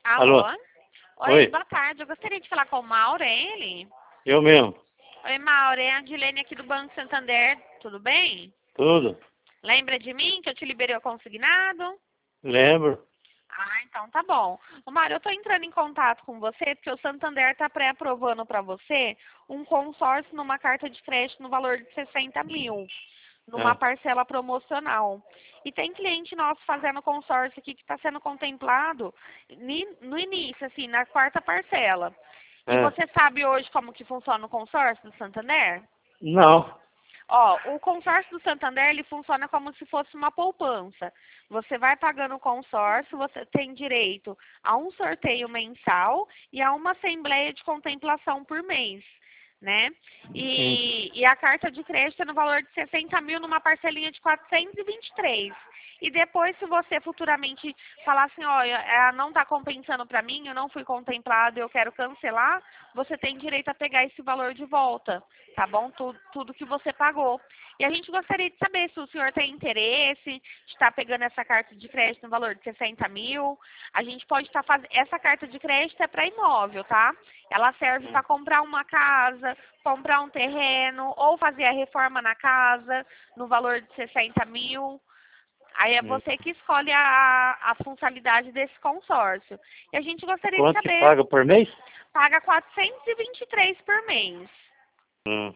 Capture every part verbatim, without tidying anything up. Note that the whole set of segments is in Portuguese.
Alô? Alô? Oi, Oi, boa tarde. Eu gostaria de falar com o Mauro, é ele? eu mesmo. Oi, Mauro, é a Dilene aqui do Banco Santander. Tudo bem? Tudo? Lembra de mim que eu te liberei o consignado? Lembro. Ah, então tá bom. Ô, Mauro, eu tô entrando em contato com você porque o Santander tá pré-aprovando para você um consórcio numa carta de crédito no valor de sessenta mil, numa Ah, parcela promocional. E tem cliente nosso fazendo consórcio aqui que está sendo contemplado ni- no início, assim, na quarta parcela. E ah. você sabe hoje como que funciona o consórcio do Santander? Não. Ó, o consórcio do Santander, ele funciona como se fosse uma poupança. Você vai pagando o consórcio, você tem direito a um sorteio mensal e a uma assembleia de contemplação por mês, né? Hum. E, e a carta de crédito é no valor de sessenta mil numa parcelinha de quatrocentos e vinte e três. E depois, se você futuramente falar assim, olha, eh, não está compensando para mim, eu não fui contemplado, eu quero cancelar, você tem direito a pegar esse valor de volta, tá bom? Tudo, tudo que você pagou. E a gente gostaria de saber se o senhor tem interesse de estar pegando essa carta de crédito no valor de sessenta mil. A gente pode estar fazendo... Essa carta de crédito é para imóvel, tá? Ela serve para comprar uma casa, comprar um terreno ou fazer a reforma na casa no valor de sessenta mil. Aí é Hum. você que escolhe a, a funcionalidade desse consórcio. E a gente gostaria de Quanto que saber, paga por mês? paga quatrocentos e vinte e três por mês, Hum.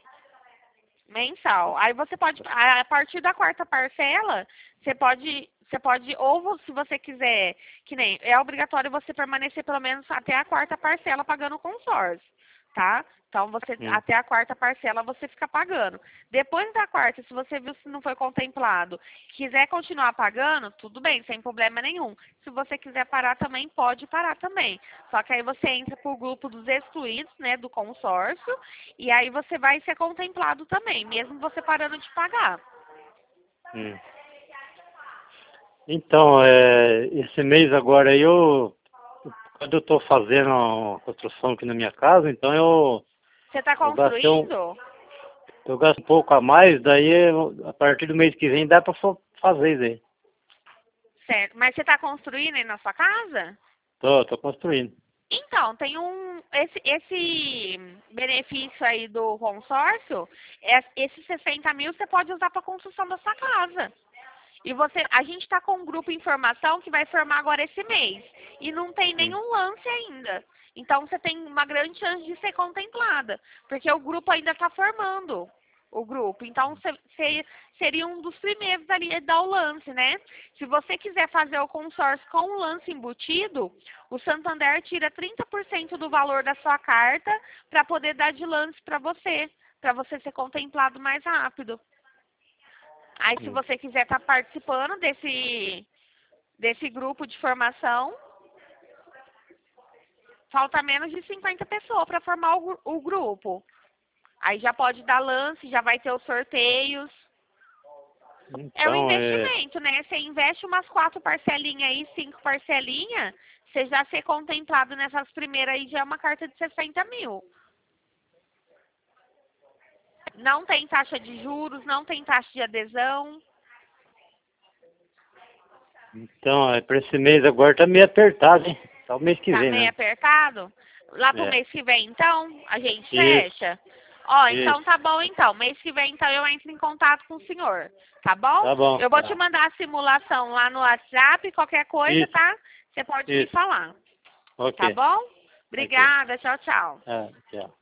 mensal. Aí você pode, a partir da quarta parcela, você pode, você pode, ou vo- se você quiser, que nem, é obrigatório você permanecer pelo menos até a quarta parcela pagando o consórcio, tá? Então, você, Hum. até a quarta parcela você fica pagando. Depois da quarta, se você viu se não foi contemplado, quiser continuar pagando, tudo bem, sem problema nenhum. Se você quiser parar também, pode parar também. Só que aí você entra pro grupo dos excluídos, né, do consórcio, e aí você vai ser contemplado também, mesmo você parando de pagar. Hum. Então, é, esse mês agora aí eu, quando eu estou fazendo uma construção aqui na minha casa, então eu, Você está eu gastei um, construindo? eu gasto um pouco a mais, daí eu- a partir do mês que vem dá para fazer isso aí. Certo. Mas você está construindo aí na sua casa? Tô, tô construindo. Então, tem um. Esse, esse benefício aí do consórcio, é, esses sessenta mil você pode usar para a construção da sua casa. E você, a gente está com um grupo em formação que vai formar agora esse mês. E não tem Hum. nenhum lance ainda. Então você tem uma grande chance de ser contemplada. Porque o grupo ainda está formando o grupo. Então você seria um dos primeiros ali a dar o lance, né? Se você quiser fazer o consórcio com o lance embutido, o Santander tira trinta por cento do valor da sua carta para poder dar de lance para você. Para você ser contemplado mais rápido. Aí, se Hum. você quiser estar participando desse, desse grupo de formação, falta menos de cinquenta pessoas para formar o, gru- o grupo. Aí já pode dar lance, já vai ter os sorteios. É um Então, é, investimento, né? Você investe umas quatro parcelinhas aí, cinco parcelinhas, você já ser contemplado nessas primeiras aí já é uma carta de sessenta mil. Não tem taxa de juros, não tem taxa de adesão. então, é, para esse mês agora tá meio apertado, hein? Só o mês que Tá vem meio mesmo. apertado? Lá pro É, mês que vem, então, a gente isso, fecha? Ó, então isso. tá bom, então. Mês que vem, então, eu entro em contato com o senhor. Tá bom? Tá bom, Eu vou te tá. mandar a simulação lá no WhatsApp, qualquer coisa, Isso, tá? Você pode me isso. falar. Ok, Tá bom? ok. Obrigada, tchau, tchau. Ah, tchau.